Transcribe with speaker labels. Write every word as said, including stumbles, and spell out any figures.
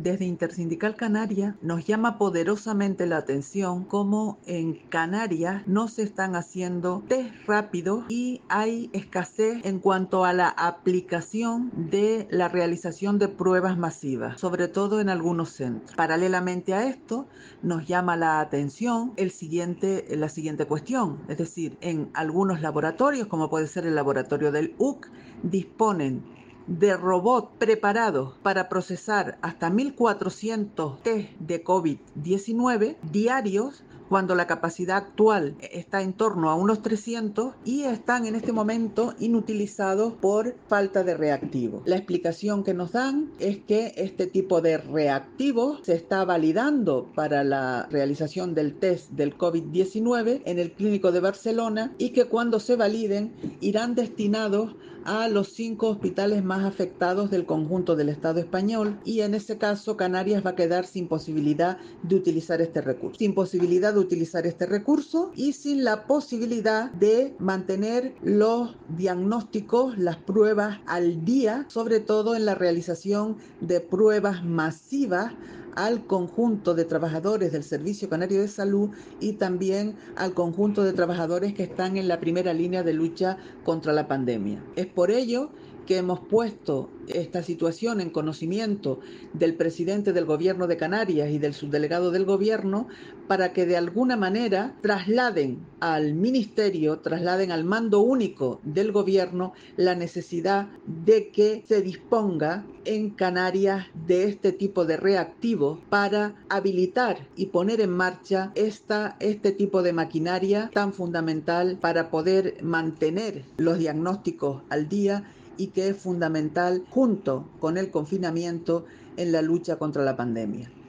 Speaker 1: Desde Intersindical Canaria nos llama poderosamente la atención cómo en Canarias no se están haciendo test rápidos y hay escasez en cuanto a la aplicación de la realización de pruebas masivas, sobre todo en algunos centros. Paralelamente a esto, nos llama la atención el siguiente, la siguiente cuestión, es decir, en algunos laboratorios, como puede ser el laboratorio del U C, disponen de robots preparados para procesar hasta mil cuatrocientos test de COVID diecinueve diarios, cuando la capacidad actual está en torno a unos trescientos y están en este momento inutilizados por falta de reactivos. La explicación que nos dan es que este tipo de reactivos se está validando para la realización del test del COVID diecinueve en el Clínico de Barcelona y que cuando se validen irán destinados a los cinco hospitales más afectados del conjunto del Estado español, y en ese caso Canarias va a quedar sin posibilidad de utilizar este recurso. Sin posibilidad de utilizar este recurso y sin la posibilidad de mantener los diagnósticos, las pruebas al día, sobre todo en la realización de pruebas masivas al conjunto de trabajadores del Servicio Canario de Salud y también al conjunto de trabajadores que están en la primera línea de lucha contra la pandemia. Es por ello que hemos puesto esta situación en conocimiento del presidente del Gobierno de Canarias y del subdelegado del Gobierno para que de alguna manera trasladen al Ministerio, trasladen al mando único del Gobierno la necesidad de que se disponga en Canarias de este tipo de reactivos para habilitar y poner en marcha esta, este tipo de maquinaria tan fundamental para poder mantener los diagnósticos al día y que es fundamental junto con el confinamiento en la lucha contra la pandemia.